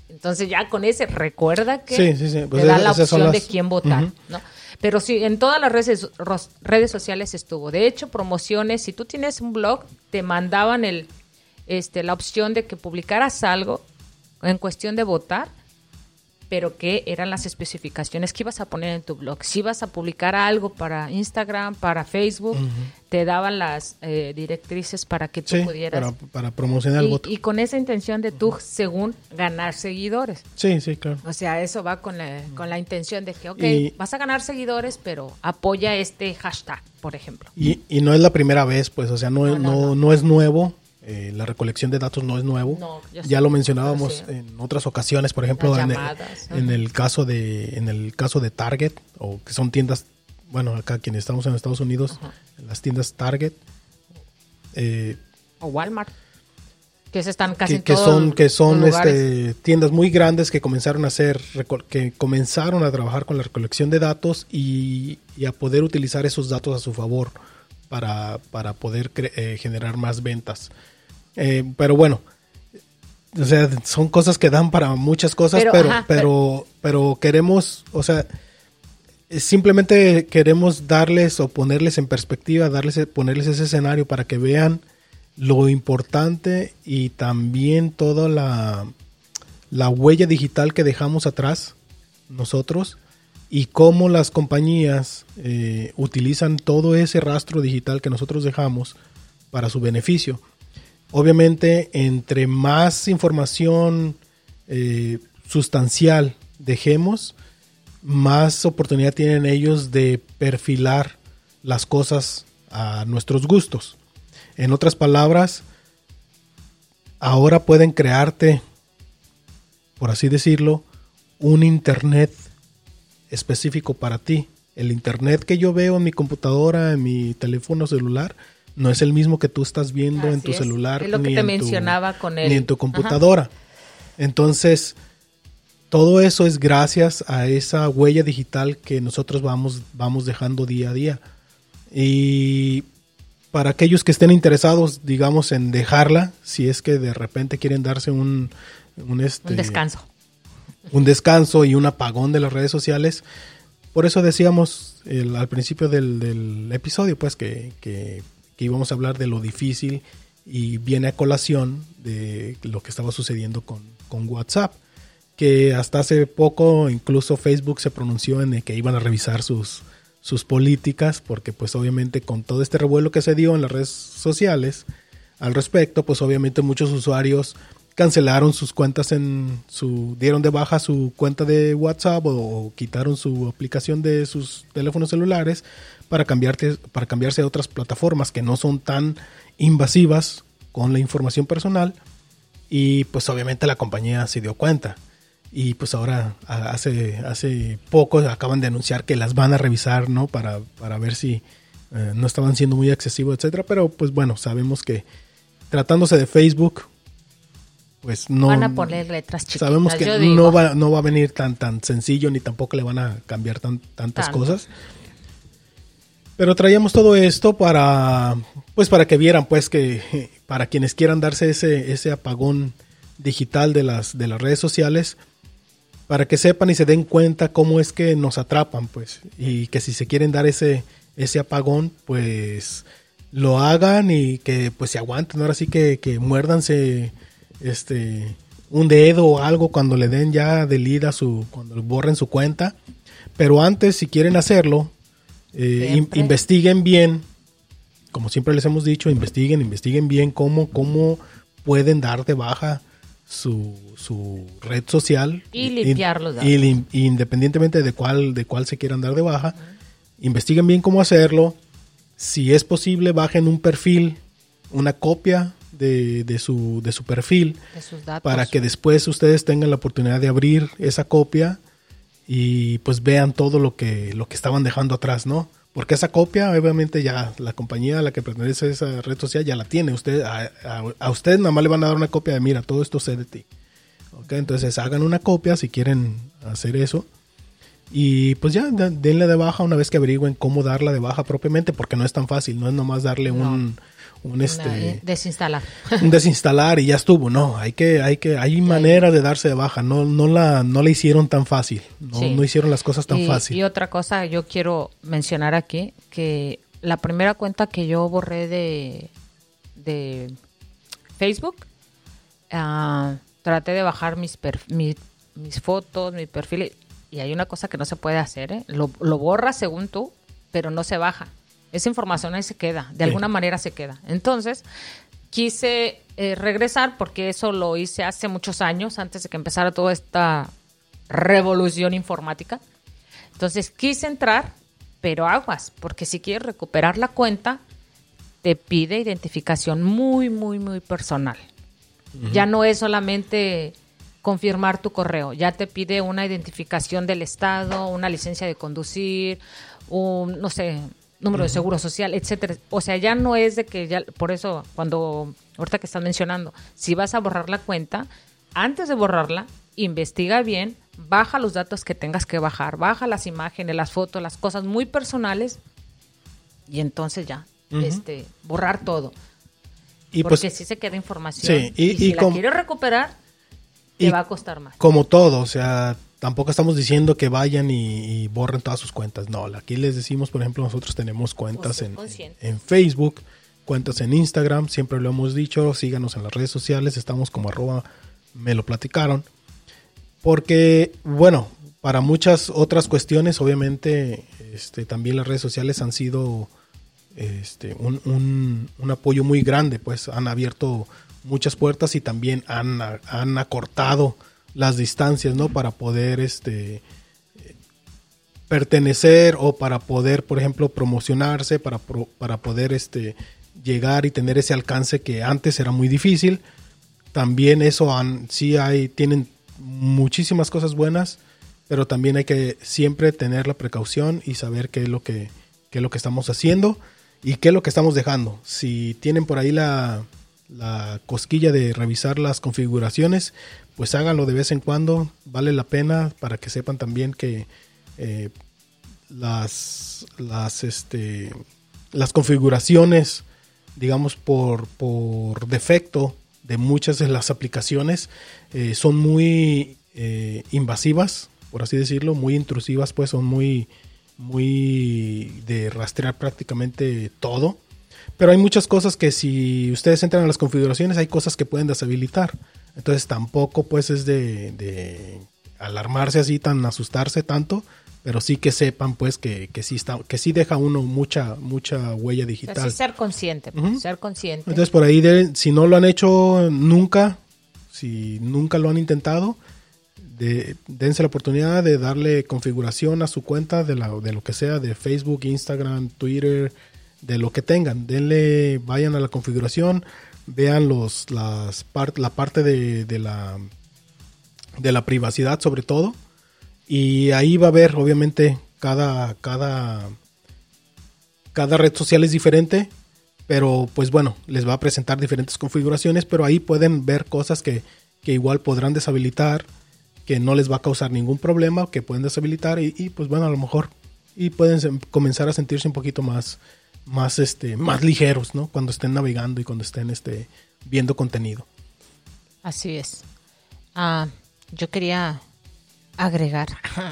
Speaker 2: Entonces ya con ese recuerda que
Speaker 1: sí, sí, sí. Pues
Speaker 2: te da
Speaker 1: esas,
Speaker 2: la
Speaker 1: esas son
Speaker 2: opción
Speaker 1: las...
Speaker 2: de quién votar,
Speaker 1: Uh-huh.
Speaker 2: ¿no? Pero sí, en todas las redes, ros- redes sociales estuvo. De hecho, promociones, si tú tienes un blog, te mandaban el, este, la opción de que publicaras algo en cuestión de votar, pero que eran las especificaciones que ibas a poner en tu blog. Si ibas a publicar algo para Instagram, para Facebook, uh-huh. te daban las eh, directrices para que tú
Speaker 1: sí,
Speaker 2: pudieras...
Speaker 1: para, para promocionar el
Speaker 2: y,
Speaker 1: voto.
Speaker 2: Y con esa intención de tú, uh-huh. según, ganar seguidores.
Speaker 1: Sí, sí, claro.
Speaker 2: O sea, eso va con la, con la intención de que, ok,
Speaker 1: y,
Speaker 2: vas a ganar seguidores, pero apoya este hashtag, por ejemplo.
Speaker 1: Y, y no es la primera vez, pues, o sea, no, no, no, no. no es nuevo. Eh, la recolección de datos no es nuevo. No, ya, ya lo mencionábamos sí. en otras ocasiones, por ejemplo, en el, en el caso de en el caso de Target, o que son tiendas, bueno, acá quienes estamos en Estados Unidos, uh-huh. las tiendas Target
Speaker 2: eh, o Walmart, que se están casi
Speaker 1: que, que son que son este, tiendas muy grandes que comenzaron a hacer que comenzaron a trabajar con la recolección de datos y, y a poder utilizar esos datos a su favor para, para poder cre- eh, generar más ventas. Eh, pero bueno, o sea, son cosas que dan para muchas cosas, pero pero, ajá, pero, pero queremos, o sea, simplemente queremos darles o ponerles en perspectiva, darles, ponerles ese escenario para que vean lo importante y también toda la, la huella digital que dejamos atrás nosotros y cómo las compañías eh, utilizan todo ese rastro digital que nosotros dejamos para su beneficio. Obviamente, entre más información eh, sustancial dejemos, más oportunidad tienen ellos de perfilar las cosas a nuestros gustos. En otras palabras, ahora pueden crearte, por así decirlo, un internet específico para ti. El internet que yo veo en mi computadora, en mi teléfono celular, no es el mismo que tú estás viendo Así en tu
Speaker 2: es.
Speaker 1: celular
Speaker 2: es lo que
Speaker 1: ni,
Speaker 2: te
Speaker 1: en
Speaker 2: mencionaba
Speaker 1: tu,
Speaker 2: con el...
Speaker 1: ni en tu computadora. Ajá. Entonces, todo eso es gracias a esa huella digital que nosotros vamos, vamos dejando día a día. Y para aquellos que estén interesados, digamos, en dejarla, si es que de repente quieren darse un... Un, este,
Speaker 2: un descanso.
Speaker 1: Un descanso y un apagón de las redes sociales. Por eso decíamos el, al principio del, del episodio, pues, que... que que íbamos a hablar de lo difícil y viene a colación de lo que estaba sucediendo con, con WhatsApp, que hasta hace poco incluso Facebook se pronunció en el que iban a revisar sus, sus políticas, porque pues obviamente con todo este revuelo que se dio en las redes sociales al respecto, pues obviamente muchos usuarios cancelaron sus cuentas en su, dieron de baja su cuenta de WhatsApp o, o quitaron su aplicación de sus teléfonos celulares para cambiarte, para cambiarse a otras plataformas que no son tan invasivas con la información personal, y pues obviamente la compañía se dio cuenta y pues ahora hace, hace poco acaban de anunciar que las van a revisar, ¿no? Para, para ver si eh, no estaban siendo muy excesivos, etcétera, pero pues bueno, sabemos que tratándose de Facebook, pues no
Speaker 2: van a poner letras chiquitas.
Speaker 1: Sabemos que no va, no va a venir tan, tan sencillo, ni tampoco le van a cambiar tan, tantas Tanto. cosas. Pero traíamos todo esto para, pues para que vieran, pues que para quienes quieran darse ese, ese apagón digital de las, de las redes sociales, para que sepan y se den cuenta cómo es que nos atrapan, pues, y que si se quieren dar ese, ese apagón, pues lo hagan y que pues se aguanten. Ahora sí que, que muérdanse este un dedo o algo cuando le den ya delete a su, cuando borren su cuenta. Pero antes, si quieren hacerlo, Eh, in, investiguen bien, como siempre les hemos dicho, investiguen, investiguen bien cómo, cómo pueden dar de baja su, su red social
Speaker 2: y limpiar los datos.
Speaker 1: Y, y, independientemente de cuál, de cuál se quieran dar de baja, uh-huh. investiguen bien cómo hacerlo. Si es posible, bajen un perfil, una copia de, de, su, de su perfil,
Speaker 2: de sus datos,
Speaker 1: para que después ustedes tengan la oportunidad de abrir esa copia y pues vean todo lo que lo que estaban dejando atrás, ¿no? Porque esa copia, obviamente, ya la compañía a la que pertenece esa red social ya la tiene. Usted, a, a, a usted nada más le van a dar una copia de, mira, todo esto sé de ti. ¿Okay? Entonces hagan una copia si quieren hacer eso. Y pues ya, denle de baja una vez que averigüen cómo darla de baja propiamente, porque no es tan fácil, no es nomás darle no. un, un este
Speaker 2: desinstalar.
Speaker 1: un desinstalar y ya estuvo. No, hay que, hay que, hay manera de darse de baja. No, no la, no la hicieron tan fácil. No, sí. no hicieron las cosas tan
Speaker 2: y,
Speaker 1: fácil.
Speaker 2: Y otra cosa yo quiero mencionar aquí, que la primera cuenta que yo borré de, de Facebook, uh, traté de bajar mis, perf- mi, mis fotos, mi perfil, y hay una cosa que no se puede hacer, ¿eh? Lo, lo borras según tú, pero no se baja. Esa información ahí se queda, de sí. alguna manera se queda. Entonces, quise eh, regresar, porque eso lo hice hace muchos años, antes de que empezara toda esta revolución informática. Entonces, quise entrar, pero aguas, porque si quieres recuperar la cuenta, te pide identificación muy, muy, muy personal. Uh-huh. Ya no es solamente confirmar tu correo, ya te pide una identificación del estado, una licencia de conducir, un, no sé... número uh-huh. de seguro social, etcétera. O sea, ya no es de que ya, por eso, cuando, ahorita que estás mencionando, si vas a borrar la cuenta, antes de borrarla, investiga bien, baja los datos que tengas que bajar, baja las imágenes, las fotos, las cosas muy personales, y entonces ya, uh-huh. este, borrar todo. Y porque pues, sí se queda información.
Speaker 1: Sí, y,
Speaker 2: y, y si
Speaker 1: com-
Speaker 2: la quieres recuperar, te va a costar más.
Speaker 1: Como todo, o sea, tampoco estamos diciendo que vayan y, y borren todas sus cuentas. No, aquí les decimos, por ejemplo, nosotros tenemos cuentas en, en, en Facebook, cuentas en Instagram, siempre lo hemos dicho, síganos en las redes sociales, estamos como arroba me lo platicaron. Porque, bueno, para muchas otras cuestiones, obviamente, este, también las redes sociales han sido este, un, un, un apoyo muy grande, pues han abierto muchas puertas y también han, han acortado las distancias, ¿no? Para poder este pertenecer o para poder, por ejemplo, promocionarse, para, pro, para poder este llegar y tener ese alcance que antes era muy difícil. También eso han, sí hay, tienen muchísimas cosas buenas, pero también hay que siempre tener la precaución y saber qué es lo que, qué es lo que estamos haciendo y qué es lo que estamos dejando. Si tienen por ahí la, la cosquilla de revisar las configuraciones, pues háganlo de vez en cuando, vale la pena para que sepan también que eh, las, las, este, las configuraciones, digamos, por, por defecto de muchas de las aplicaciones eh, son muy eh, invasivas, por así decirlo, muy intrusivas, pues son muy, muy de rastrear prácticamente todo. Pero hay muchas cosas que si ustedes entran a las configuraciones, hay cosas que pueden deshabilitar. Entonces tampoco pues es de, de alarmarse así, tan asustarse tanto, pero sí que sepan pues que, que sí está, que sí deja uno mucha, mucha huella digital.
Speaker 2: O sea, sí ser consciente, pues, uh-huh. ser consciente.
Speaker 1: Entonces por ahí, de, si no lo han hecho nunca, si nunca lo han intentado, de, dense la oportunidad de darle configuración a su cuenta de, la, de lo que sea, de Facebook, Instagram, Twitter, de lo que tengan. Denle, vayan a la configuración, vean los las part, la parte de, de la de la privacidad sobre todo, y ahí va a ver obviamente cada cada cada red social es diferente, pero pues bueno, les va a presentar diferentes configuraciones, pero ahí pueden ver cosas que, que igual podrán deshabilitar, que no les va a causar ningún problema, que pueden deshabilitar y, y pues bueno, a lo mejor y pueden comenzar a sentirse un poquito más más este más ligeros, ¿no? Cuando estén navegando y cuando estén este viendo contenido.
Speaker 2: Así es. Uh, yo quería agregar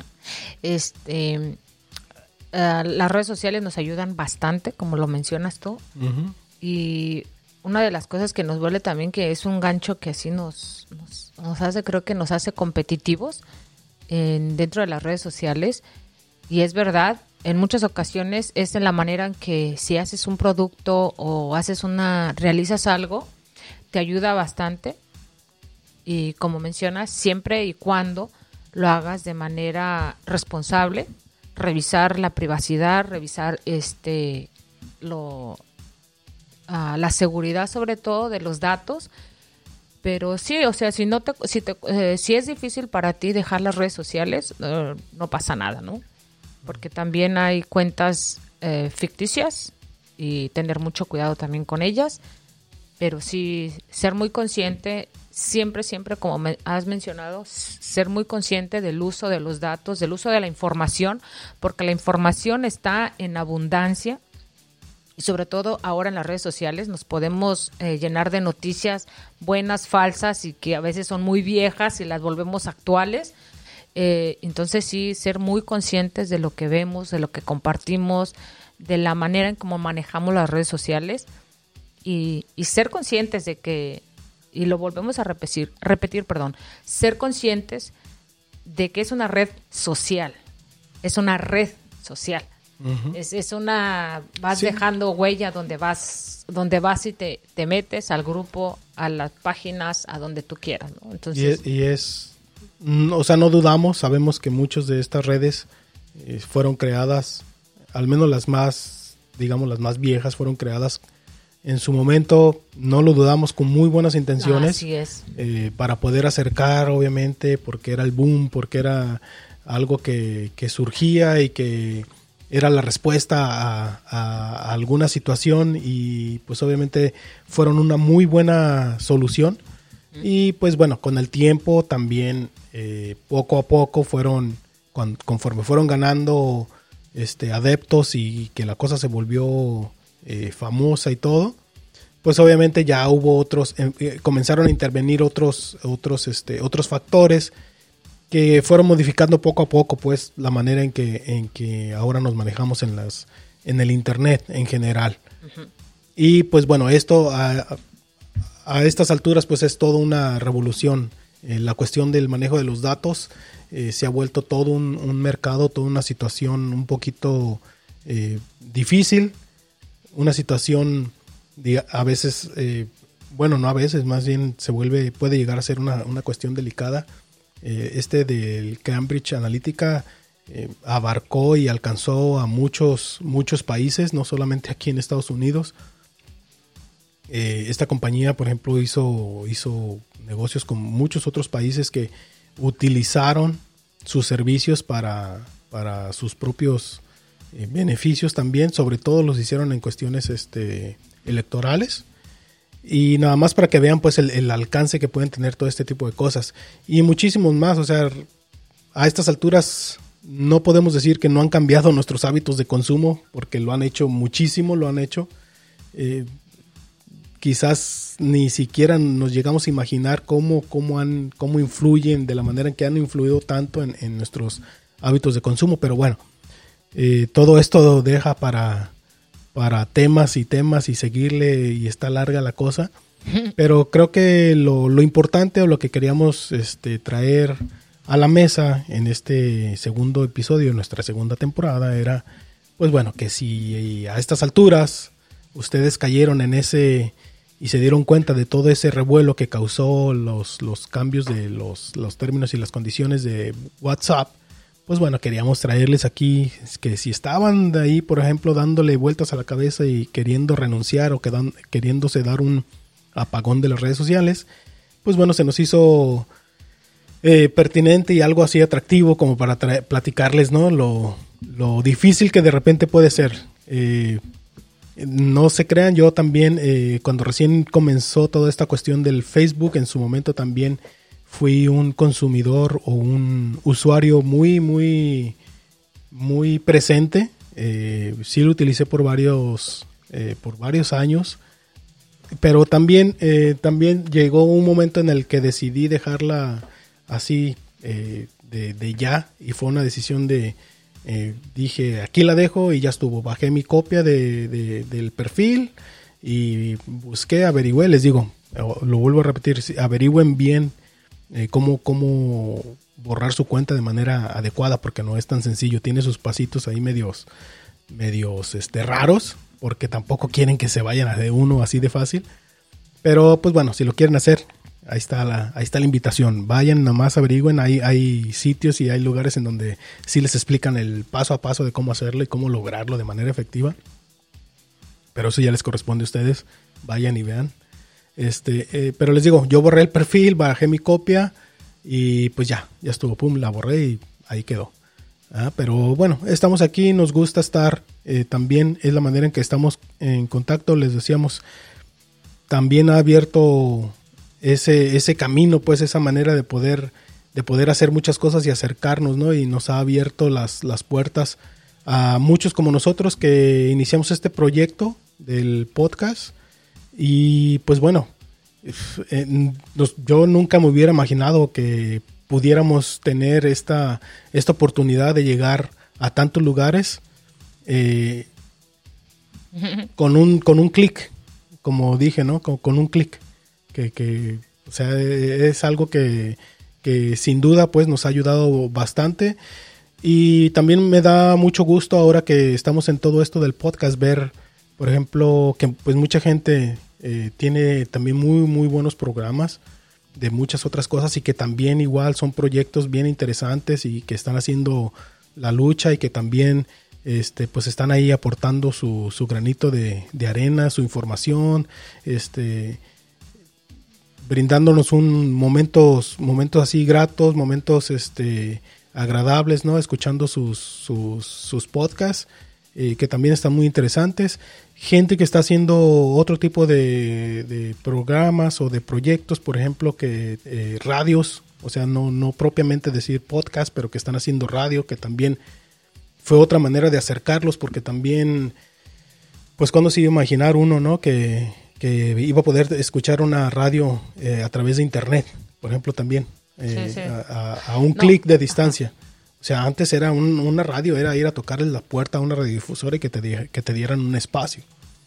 Speaker 2: este uh, las redes sociales nos ayudan bastante, como lo mencionas tú. Uh-huh. Y una de las cosas que nos duele también, que es un gancho que así nos nos, nos hace, creo que nos hace competitivos en, dentro de las redes sociales, y es verdad. En muchas ocasiones es en la manera en que si haces un producto o haces una, realizas algo, te ayuda bastante. Y como mencionas, siempre y cuando lo hagas de manera responsable, revisar la privacidad, revisar este lo uh, la seguridad sobre todo de los datos. Pero sí, o sea, si no te, si te, eh, si es difícil para ti dejar las redes sociales, uh, no pasa nada, ¿no? Porque también hay cuentas eh, ficticias y tener mucho cuidado también con ellas, pero sí ser muy consciente, siempre, siempre, como me has mencionado, ser muy consciente del uso de los datos, del uso de la información, porque la información está en abundancia Y sobre todo ahora en las redes sociales nos podemos eh, llenar de noticias buenas, falsas y que a veces son muy viejas y las volvemos actuales. Eh, entonces sí, ser muy conscientes de lo que vemos, de lo que compartimos, de la manera en cómo manejamos las redes sociales y, y ser conscientes de que, y lo volvemos a repetir, repetir, perdón, ser conscientes de que es una red social, es una red social. Uh-huh. Es, es una, vas sí. dejando huella donde vas, donde vas y te, te metes al grupo, a las páginas, a donde tú quieras, ¿no? Entonces,
Speaker 1: y es, y es o sea, no dudamos, sabemos que muchas de estas redes eh, fueron creadas, al menos las más, digamos, las más viejas fueron creadas en su momento, no lo dudamos, con muy buenas intenciones.
Speaker 2: Así es.
Speaker 1: Eh, para poder acercar, obviamente, porque era el boom, porque era algo que, que surgía y que era la respuesta a, a, a alguna situación y pues obviamente fueron una muy buena solución. Mm. Y pues bueno, con el tiempo también eh, poco a poco fueron, con, conforme fueron ganando este, adeptos y que la cosa se volvió eh, famosa y todo, pues obviamente ya hubo otros, eh, comenzaron a intervenir otros, otros, este, otros factores que fueron modificando poco a poco pues la manera en que, en que ahora nos manejamos en las, en el internet en general. Uh-huh. Y pues bueno, esto a, a estas alturas pues es toda una revolución. Eh, la cuestión del manejo de los datos eh, se ha vuelto todo un, un mercado, toda una situación un poquito eh, difícil, una situación de, a veces, eh, bueno, no a veces, más bien se vuelve, puede llegar a ser una, una cuestión delicada. Eh, este del Cambridge Analytica eh, abarcó y alcanzó a muchos, muchos países, no solamente aquí en Estados Unidos. Eh, esta compañía, por ejemplo, hizo, hizo negocios con muchos otros países que utilizaron sus servicios para, para sus propios eh, beneficios también, sobre todo los hicieron en cuestiones este, electorales. Y nada más para que vean pues el, el alcance que pueden tener todo este tipo de cosas. Y muchísimos más, o sea, a estas alturas no podemos decir que no han cambiado nuestros hábitos de consumo, porque lo han hecho muchísimo, lo han hecho. Eh, quizás ni siquiera nos llegamos a imaginar cómo, cómo, han, cómo influyen, de la manera en que han influido tanto en, en nuestros hábitos de consumo. Pero bueno, eh, todo esto deja para... para temas y temas y seguirle y está larga la cosa, pero creo que lo, lo importante o lo que queríamos este, traer a la mesa en este segundo episodio de nuestra segunda temporada era, pues bueno, que si a estas alturas ustedes cayeron en ese y se dieron cuenta de todo ese revuelo que causó los, los cambios de los, los términos y las condiciones de WhatsApp, pues bueno, queríamos traerles aquí que si estaban de ahí, por ejemplo, dándole vueltas a la cabeza y queriendo renunciar o quedan, queriéndose dar un apagón de las redes sociales, pues bueno, se nos hizo eh, pertinente y algo así atractivo como para tra- platicarles, ¿no? Lo, lo difícil que de repente puede ser. Eh, no se crean, yo también, eh, cuando recién comenzó toda esta cuestión del Facebook, en su momento también fui un consumidor o un usuario muy, muy, muy presente. Eh, sí lo utilicé por varios, eh, por varios años, pero también, eh, también llegó un momento en el que decidí dejarla así eh, de, de ya, y fue una decisión de, eh, dije, aquí la dejo y ya estuvo. Bajé mi copia de, de, del perfil y busqué, averigüé, les digo, lo vuelvo a repetir, averigüen bien Eh, cómo, cómo borrar su cuenta de manera adecuada, porque no es tan sencillo, tiene sus pasitos ahí medios, medios este, raros, porque tampoco quieren que se vayan de uno así de fácil, pero pues bueno, si lo quieren hacer, ahí está la, ahí está la invitación, vayan, nada más averigüen, hay, hay sitios y hay lugares en donde sí les explican el paso a paso de cómo hacerlo y cómo lograrlo de manera efectiva, pero eso ya les corresponde a ustedes, vayan y vean. Este, eh, pero les digo, yo borré el perfil, bajé mi copia y pues ya, ya estuvo, pum, la borré y ahí quedó. Ah, pero bueno, estamos aquí, nos gusta estar, eh, también es la manera en que estamos en contacto, les decíamos, también ha abierto ese, ese camino, pues esa manera de poder, de poder hacer muchas cosas y acercarnos, ¿no? Y nos ha abierto las, las puertas a muchos como nosotros que iniciamos este proyecto del podcast. Y pues bueno, eh, nos, yo nunca me hubiera imaginado que pudiéramos tener esta, esta oportunidad de llegar a tantos lugares eh, con un, con un clic, como dije, ¿no? Con, con un clic. Que, que, o sea, es algo que, que sin duda pues nos ha ayudado bastante. Y también me da mucho gusto ahora que estamos en todo esto del podcast ver, por ejemplo, que pues mucha gente eh, tiene también muy, muy buenos programas de muchas otras cosas y que también igual son proyectos bien interesantes y que están haciendo la lucha y que también este, pues están ahí aportando su, su granito de, de arena, su información, este, brindándonos un momentos, momentos así gratos, momentos este, agradables, ¿no? Escuchando sus, sus, sus podcasts, eh, que también están muy interesantes. Gente que está haciendo otro tipo de, de programas o de proyectos, por ejemplo, que eh, radios, o sea, no, no propiamente decir podcast, pero que están haciendo radio, que también fue otra manera de acercarlos, porque también, pues cuando se iba a imaginar uno, ¿no? Que, que iba a poder escuchar una radio eh, a través de internet, por ejemplo, también, eh, sí, sí. a, a, a un no. clic de distancia. Ajá. O sea, antes era un, una radio, era ir a tocarle la puerta a una radiodifusora y que te, que te dieran un espacio.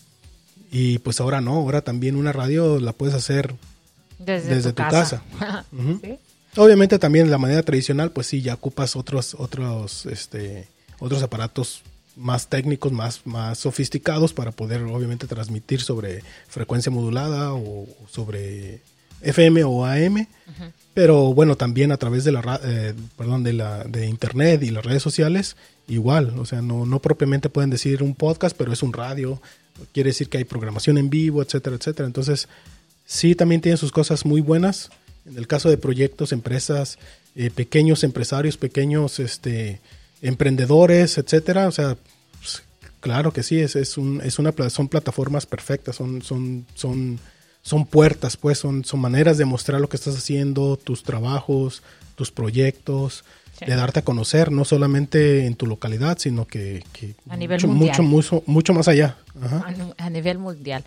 Speaker 1: Y pues ahora no, ahora también una radio la puedes hacer desde, desde tu, tu casa. casa. Uh-huh. ¿Sí? Obviamente también de la manera tradicional, pues sí, ya ocupas otros, otros, este, otros aparatos más técnicos, más, más sofisticados para poder obviamente transmitir sobre frecuencia modulada o sobre F M o A M. Uh-huh. Pero bueno, también a través de la eh, perdón, de la de internet y las redes sociales, igual, o sea, no, no propiamente pueden decir un podcast, pero es un radio, quiere decir que hay programación en vivo, etcétera, etcétera. Entonces, sí también tiene sus cosas muy buenas. En el caso de proyectos, empresas, eh, pequeños empresarios, pequeños este emprendedores, etcétera, o sea, pues, claro que sí, es, es un, es una son plataformas perfectas, son, son, son Son puertas, pues, son, son maneras de mostrar lo que estás haciendo, tus trabajos, tus proyectos, sí. de darte a conocer, no solamente en tu localidad, sino que, que
Speaker 2: a nivel
Speaker 1: mucho,
Speaker 2: mundial.
Speaker 1: mucho, mucho, mucho más allá. Ajá.
Speaker 2: A, a nivel mundial.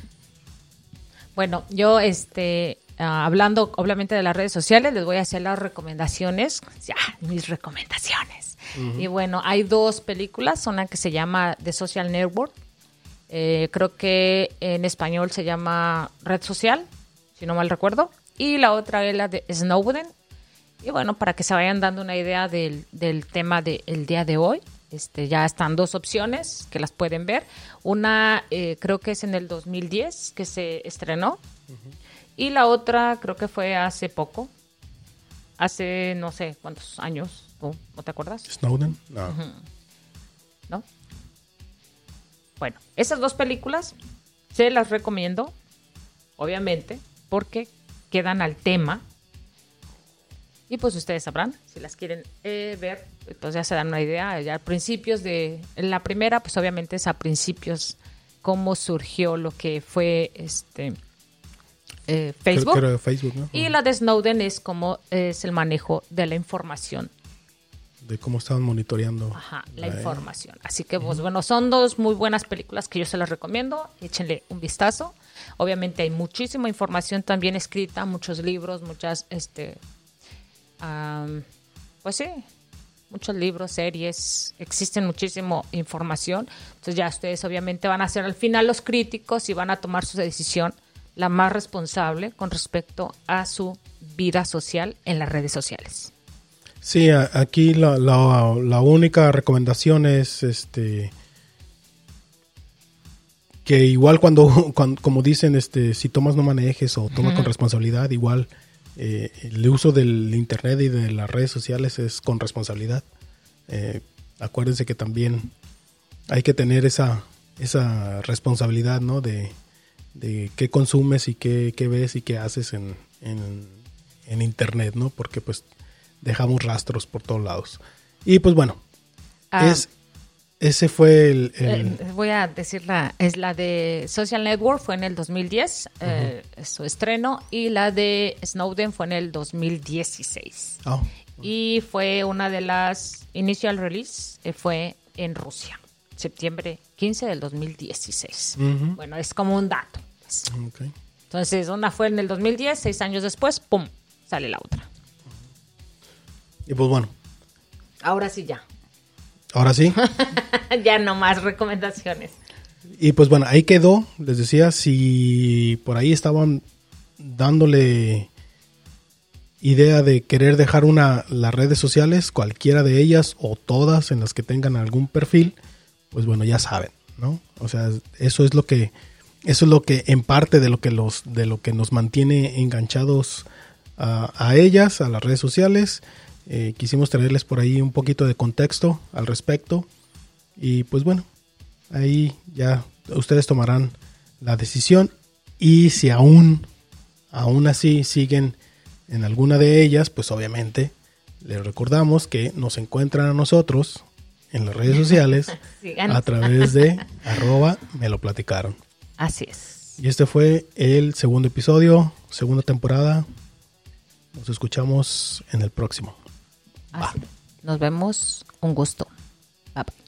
Speaker 2: Bueno, yo, este, uh, hablando obviamente de las redes sociales, les voy a hacer las recomendaciones, ya, mis recomendaciones. Uh-huh. Y bueno, hay dos películas, una que se llama The Social Network. Eh, creo que en español se llama Red Social, si no mal recuerdo, y la otra es la de Snowden. Y bueno, para que se vayan dando una idea del, del tema del día de hoy, este, ya están dos opciones que las pueden ver. Una eh, creo que es en el dos mil diez que se estrenó, uh-huh. y la otra creo que fue hace poco, hace no sé cuántos años, ¿tú no te acuerdas?
Speaker 1: Snowden, no.
Speaker 2: Uh-huh. ¿No? Bueno, esas dos películas se las recomiendo, obviamente, porque quedan al tema. Y pues ustedes sabrán, si las quieren eh, ver, pues ya se dan una idea. Ya a principios de... La primera, pues obviamente es a principios cómo surgió lo que fue este eh, Facebook.
Speaker 1: Creo, creo Facebook, ¿no?
Speaker 2: Y la de Snowden es cómo es el manejo de la información.
Speaker 1: De cómo estaban monitoreando.
Speaker 2: Ajá, la, la información. Así que, pues, uh-huh. bueno, son dos muy buenas películas que yo se las recomiendo. Échenle un vistazo. Obviamente hay muchísima información también escrita, muchos libros, muchas, este, um, pues sí, muchos libros, series. Existen muchísima información. Entonces ya ustedes obviamente van a ser al final los críticos y van a tomar su decisión la más responsable con respecto a su vida social en las redes sociales.
Speaker 1: Sí, aquí la, la, la única recomendación es este que igual cuando, cuando como dicen, este si tomas no manejes o toma uh-huh. con responsabilidad, igual eh, el uso del internet y de las redes sociales es con responsabilidad. Eh, acuérdense que también hay que tener esa esa responsabilidad, ¿no? De, de qué consumes y qué, qué ves y qué haces en, en, en internet, ¿no? Porque pues dejamos rastros por todos lados. Y pues bueno, ah, es ese fue el... el...
Speaker 2: Eh, voy a decir, la, es la de Social Network, fue en el dos mil diez, uh-huh. eh, su estreno, y la de Snowden fue en el dos mil dieciséis. Oh. Y fue una de las initial release, eh, fue en Rusia. septiembre quince del dos mil dieciséis.
Speaker 1: Uh-huh.
Speaker 2: Bueno, es como un dato. Pues.
Speaker 1: Okay.
Speaker 2: Entonces, una fue en el dos mil diez, seis años después, ¡pum!, sale la otra.
Speaker 1: Y pues bueno.
Speaker 2: Ahora sí ya.
Speaker 1: Ahora sí.
Speaker 2: Ya no más recomendaciones.
Speaker 1: Y pues bueno, ahí quedó. Les decía, si por ahí estaban dándole idea de querer dejar una las redes sociales, cualquiera de ellas o todas en las que tengan algún perfil, pues bueno, ya saben, ¿no? O sea, eso es lo que eso es lo que en parte de lo que los de lo que nos mantiene enganchados a, a ellas, a las redes sociales. Eh, quisimos traerles por ahí un poquito de contexto al respecto y pues bueno, ahí ya ustedes tomarán la decisión y si aún aún así siguen en alguna de ellas, pues obviamente les recordamos que nos encuentran a nosotros en las redes sociales a través de arroba me lo platicaron.
Speaker 2: Así es.
Speaker 1: Y este fue el segundo episodio, segunda temporada. Nos escuchamos en el próximo.
Speaker 2: Así. Nos vemos. Un gusto. Bye bye.